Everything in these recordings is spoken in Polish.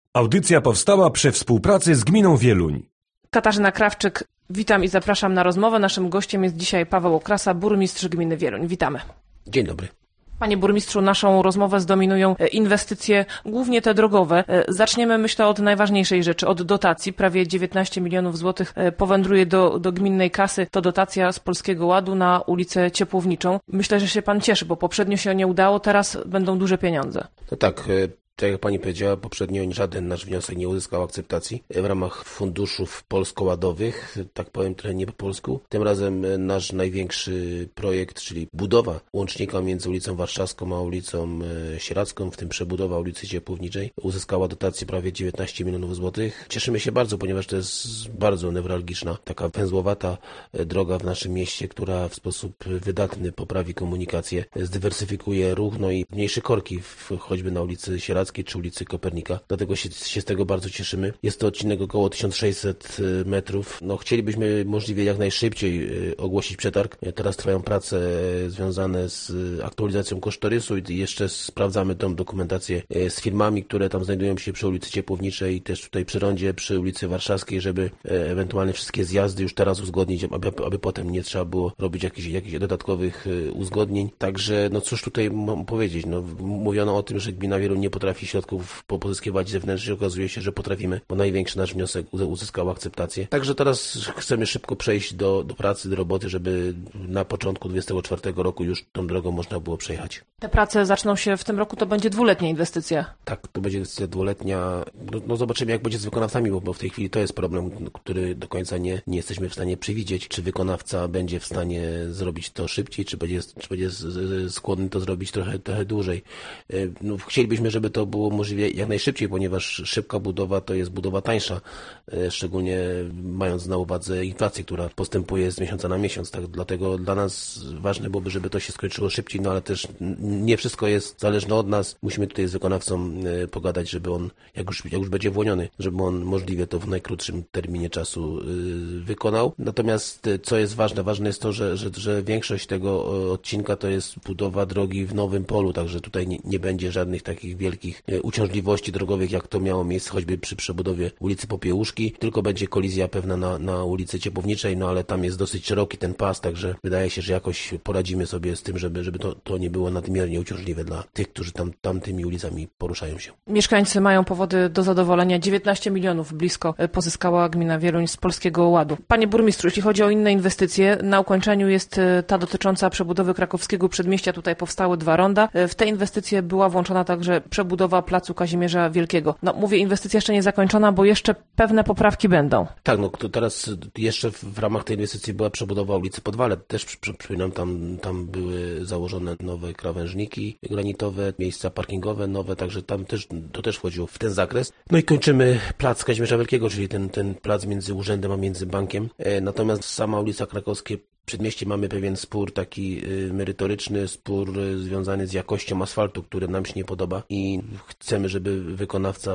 Audycja powstała przy współpracy z Gminą Wieluń. Katarzyna Krawczyk, witam i zapraszam na rozmowę. Naszym gościem jest dzisiaj Paweł Okrasa, burmistrz gminy Wieluń. Witamy. Dzień dobry. Panie burmistrzu, naszą rozmowę zdominują inwestycje, głównie te drogowe. Zaczniemy, myślę, od najważniejszej rzeczy, od dotacji. Prawie 19 milionów złotych powędruje do gminnej kasy. To dotacja z Polskiego Ładu na ulicę Ciepłowniczą. Myślę, że się pan cieszy, bo poprzednio się nie udało, teraz będą duże pieniądze. No tak. Tak jak pani powiedziała, poprzednio żaden nasz wniosek nie uzyskał akceptacji w ramach funduszów polsko-ładowych, tak powiem trochę nie po polsku. Tym razem nasz największy projekt, czyli budowa łącznika między ulicą Warszawską a ulicą Sieradzką, w tym przebudowa ulicy Ciepłowniczej, uzyskała dotację prawie 19 milionów złotych. Cieszymy się bardzo, ponieważ to jest bardzo newralgiczna, taka węzłowata droga w naszym mieście, która w sposób wydatny poprawi komunikację, zdywersyfikuje ruch, no i mniejsze korki, choćby na ulicy Sieradzkiej czy ulicy Kopernika. Dlatego się z tego bardzo cieszymy. Jest to odcinek około 1600 metrów. No, chcielibyśmy możliwie jak najszybciej ogłosić przetarg. Teraz trwają prace związane z aktualizacją kosztorysu i jeszcze sprawdzamy tą dokumentację z firmami, które tam znajdują się przy ulicy Ciepłowniczej i też tutaj przy rondzie, przy ulicy Warszawskiej, żeby ewentualnie wszystkie zjazdy już teraz uzgodnić, aby potem nie trzeba było robić jakichś dodatkowych uzgodnień. Także, no cóż tutaj mam powiedzieć, no mówiono o tym, że gmina Wieluń nie potrafi środków pozyskiwać zewnętrznie. Okazuje się, że potrafimy, bo największy nasz wniosek uzyskał akceptację. Także teraz chcemy szybko przejść do pracy, do roboty, żeby na początku 2024 roku już tą drogą można było przejechać. Te prace zaczną się w tym roku, to będzie dwuletnia inwestycja. Tak, to będzie inwestycja dwuletnia. No zobaczymy, jak będzie z wykonawcami, bo w tej chwili to jest problem, który do końca nie jesteśmy w stanie przewidzieć, czy wykonawca będzie w stanie zrobić to szybciej, czy będzie skłonny to zrobić trochę dłużej. No, chcielibyśmy, żeby to było możliwie jak najszybciej, ponieważ szybka budowa to jest budowa tańsza, szczególnie mając na uwadze inflację, która postępuje z miesiąca na miesiąc. Tak, dlatego dla nas ważne byłoby, żeby to się skończyło szybciej, no ale też nie wszystko jest zależne od nas. Musimy tutaj z wykonawcą pogadać, żeby on, jak już będzie włoniony, żeby on możliwie to w najkrótszym terminie czasu wykonał. Natomiast co jest ważne jest to, że większość tego odcinka to jest budowa drogi w nowym polu, także tutaj nie będzie żadnych takich wielkich uciążliwości drogowych, jak to miało miejsce choćby przy przebudowie ulicy Popiełuszki, tylko będzie kolizja pewna na ulicy Ciepłowniczej, no ale tam jest dosyć szeroki ten pas, także wydaje się, że jakoś poradzimy sobie z tym, żeby to nie było nadmiernie uciążliwe dla tych, którzy tamtymi ulicami poruszają się. Mieszkańcy mają powody do zadowolenia. 19 milionów blisko pozyskała gmina Wieluń z Polskiego Ładu. Panie burmistrzu, jeśli chodzi o inne inwestycje, na ukończeniu jest ta dotycząca przebudowy krakowskiego przedmieścia. Tutaj powstały 2 ronda. W te inwestycje była włączona także przebudowa placu Kazimierza Wielkiego. No mówię, inwestycja jeszcze nie zakończona, bo jeszcze pewne poprawki będą. Tak, no to teraz jeszcze w ramach tej inwestycji była przebudowa ulicy Podwale. Też przypominam, tam były założone nowe krawężniki granitowe, miejsca parkingowe nowe, także tam to też wchodziło w ten zakres. No i kończymy plac Kazimierza Wielkiego, czyli ten plac między urzędem a między bankiem. Natomiast sama ulica Krakowskie Przedmieście mamy pewien spór taki merytoryczny, spór związany z jakością asfaltu, który nam się nie podoba i chcemy, żeby wykonawca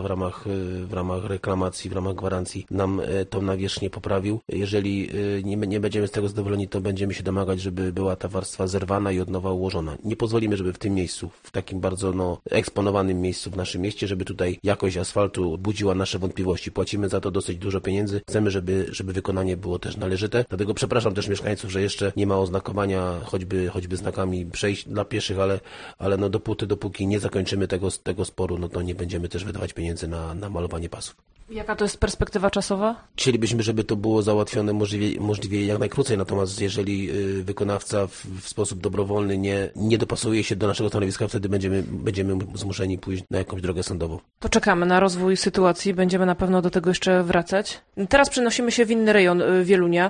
w ramach reklamacji, w ramach gwarancji nam tą nawierzchnię poprawił. Jeżeli nie będziemy z tego zadowoleni, to będziemy się domagać, żeby była ta warstwa zerwana i od nowa ułożona. Nie pozwolimy, żeby w tym miejscu, w takim bardzo eksponowanym miejscu w naszym mieście, żeby tutaj jakość asfaltu budziła nasze wątpliwości. Płacimy za to dosyć dużo pieniędzy. Chcemy, żeby wykonanie było też należyte. Dlatego przepraszam też mieszkańców, że jeszcze nie ma oznakowania choćby znakami przejść dla pieszych, ale no dopóki nie zakończymy tego sporu, no to nie będziemy też wydawać pieniędzy na malowanie pasów. Jaka to jest perspektywa czasowa? Chcielibyśmy, żeby to było załatwione możliwie jak najkrócej, natomiast jeżeli wykonawca w sposób dobrowolny nie dopasuje się do naszego stanowiska, wtedy będziemy zmuszeni pójść na jakąś drogę sądową. To czekamy na rozwój sytuacji, będziemy na pewno do tego jeszcze wracać. Teraz przenosimy się w inny rejon Wielunia.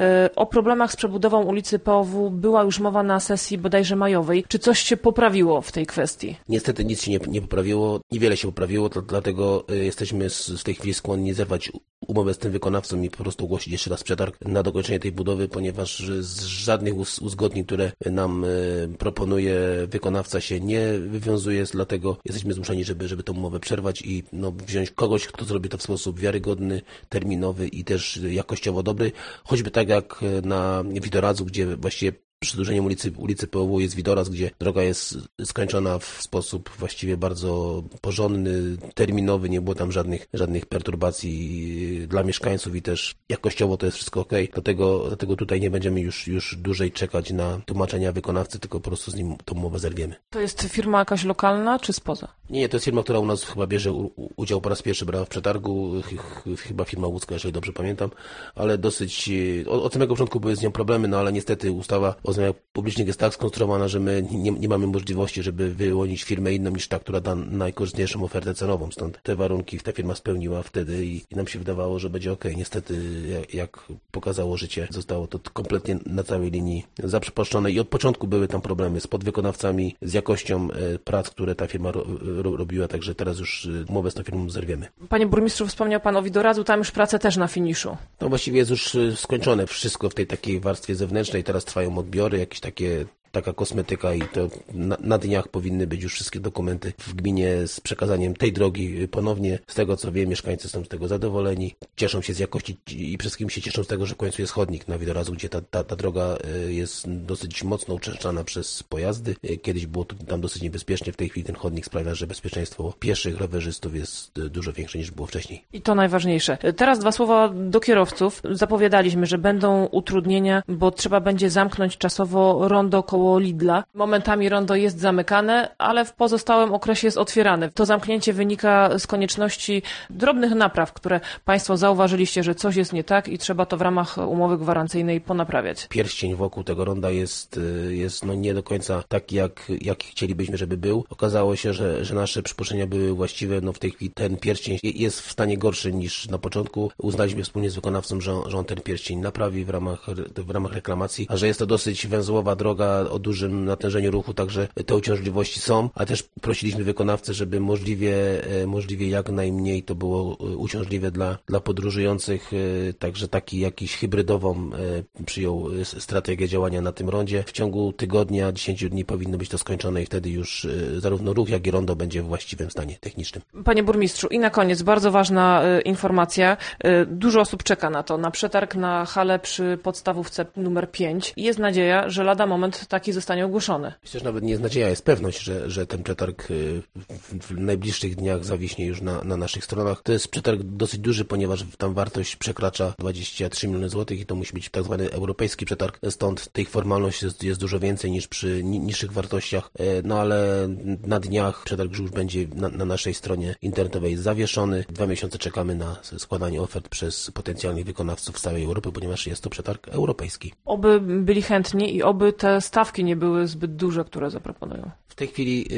O problemach z przebudową ulicy POW była już mowa na sesji bodajże majowej. Czy coś się poprawiło w tej kwestii? Niestety nic się nie poprawiło, niewiele się poprawiło, dlatego jesteśmy w tej chwili skłonni zerwać umowę z tym wykonawcą i po prostu ogłosić jeszcze raz przetarg na dokończenie tej budowy, ponieważ z żadnych uzgodnień, które nam proponuje wykonawca, się nie wywiązuje, dlatego jesteśmy zmuszeni, żeby tę umowę przerwać i wziąć kogoś, kto zrobi to w sposób wiarygodny, terminowy i też jakościowo dobry, choćby tak jak na Widoradzu, gdzie właściwie przedłużeniem ulicy POW jest Widoraz, gdzie droga jest skończona w sposób właściwie bardzo porządny, terminowy, nie było tam żadnych perturbacji dla mieszkańców i też jakościowo to jest wszystko okej. Dlatego tutaj nie będziemy już dłużej czekać na tłumaczenia wykonawcy, tylko po prostu z nim tą umowę zerwiemy. To jest firma jakaś lokalna czy spoza? Nie, to jest firma, która u nas chyba bierze udział po raz pierwszy, brała w przetargu, chyba firma łódzka, jeżeli dobrze pamiętam, ale dosyć, od samego początku były z nią problemy, no ale niestety ustawa o zamiarach publicznych jest tak skonstruowana, że my nie mamy możliwości, żeby wyłonić firmę inną niż ta, która da najkorzystniejszą ofertę cenową, stąd te warunki ta firma spełniła wtedy i nam się wydawało, że będzie okej. Niestety, jak pokazało życie, zostało to kompletnie na całej linii zaprzepaszczone i od początku były tam problemy z podwykonawcami, z jakością prac, które ta firma robiła, także teraz już umowę z tą firmą zerwiemy. Panie burmistrzu, wspomniał pan o Widorazu, tam już prace też na finiszu. No właściwie jest już skończone wszystko w tej takiej warstwie zewnętrznej, teraz trwają odbiory, jakieś taka kosmetyka i to na dniach powinny być już wszystkie dokumenty w gminie z przekazaniem tej drogi ponownie. Z tego co wiem, mieszkańcy są z tego zadowoleni, cieszą się z jakości i przede wszystkim się cieszą z tego, że w końcu jest chodnik na Widorazu, gdzie ta droga jest dosyć mocno uczęszczana przez pojazdy. Kiedyś było tam dosyć niebezpiecznie, w tej chwili ten chodnik sprawia, że bezpieczeństwo pieszych, rowerzystów jest dużo większe niż było wcześniej. I to najważniejsze. Teraz 2 słowa do kierowców. Zapowiadaliśmy, że będą utrudnienia, bo trzeba będzie zamknąć czasowo rondo koło Lidla. Momentami rondo jest zamykane, ale w pozostałym okresie jest otwierane. To zamknięcie wynika z konieczności drobnych napraw, które państwo zauważyliście, że coś jest nie tak i trzeba to w ramach umowy gwarancyjnej ponaprawiać. Pierścień wokół tego ronda jest nie do końca taki, jak chcielibyśmy, żeby był. Okazało się, że nasze przypuszczenia były właściwe. No w tej chwili ten pierścień jest w stanie gorszy niż na początku. Uznaliśmy wspólnie z wykonawcą, że on ten pierścień naprawi w ramach reklamacji, a że jest to dosyć węzłowa droga o dużym natężeniu ruchu, także te uciążliwości są, a też prosiliśmy wykonawcę, żeby możliwie jak najmniej to było uciążliwe dla podróżujących, także taki jakiś hybrydową przyjął strategię działania na tym rondzie. W ciągu tygodnia, 10 dni powinno być to skończone i wtedy już zarówno ruch, jak i rondo będzie w właściwym stanie technicznym. Panie burmistrzu, i na koniec bardzo ważna informacja. Dużo osób czeka na to, na przetarg na halę przy podstawówce numer 5 i jest nadzieja, że lada moment taki zostanie ogłoszony. Myślę, że nawet nie jest nadzieja, jest pewność, że ten przetarg w najbliższych dniach zawiśnie już na naszych stronach. To jest przetarg dosyć duży, ponieważ tam wartość przekracza 23 miliony złotych i to musi być tak zwany europejski przetarg, stąd tych formalności jest dużo więcej niż przy niższych wartościach, no ale na dniach przetarg już będzie na naszej stronie internetowej zawieszony. 2 miesiące czekamy na składanie ofert przez potencjalnych wykonawców z całej Europy, ponieważ jest to przetarg europejski. Oby byli chętni i oby te stawki nie były zbyt duże, które zaproponują. W tej chwili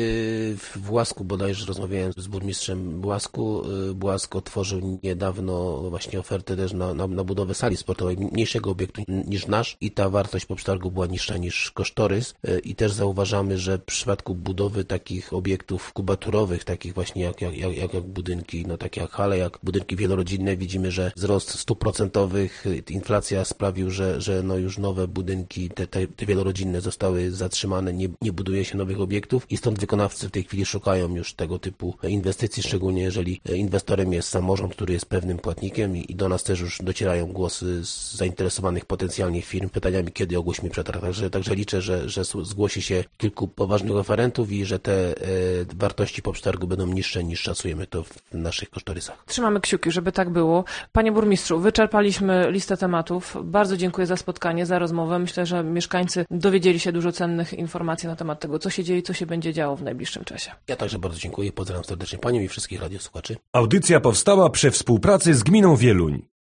w Błasku, bodajże rozmawiałem z burmistrzem Błasku. Błask otworzył niedawno właśnie ofertę też na budowę sali sportowej, mniejszego obiektu niż nasz i ta wartość po przetargu była niższa niż kosztorys i też zauważamy, że w przypadku budowy takich obiektów kubaturowych, takich właśnie jak budynki, no takie jak hale, jak budynki wielorodzinne, widzimy, że wzrost 100%, inflacja sprawił, że no już nowe budynki, te wielorodzinne zostały zatrzymane, nie buduje się nowych obiektów i stąd wykonawcy w tej chwili szukają już tego typu inwestycji, szczególnie jeżeli inwestorem jest samorząd, który jest pewnym płatnikiem i do nas też już docierają głosy z zainteresowanych potencjalnie firm pytaniami, kiedy ogłosimy przetarg. Także liczę, że zgłosi się kilku poważnych oferentów i że te wartości po przetargu będą niższe niż szacujemy to w naszych kosztorysach. Trzymamy kciuki, żeby tak było. Panie burmistrzu, wyczerpaliśmy listę tematów. Bardzo dziękuję za spotkanie, za rozmowę. Myślę, że mieszkańcy dowiedzieli się dużo cennych informacji na temat tego, co się dzieje i co się będzie działo w najbliższym czasie. Ja także bardzo dziękuję. Pozdrawiam serdecznie Panią i wszystkich radiosłuchaczy. Audycja powstała przy współpracy z Gminą Wieluń.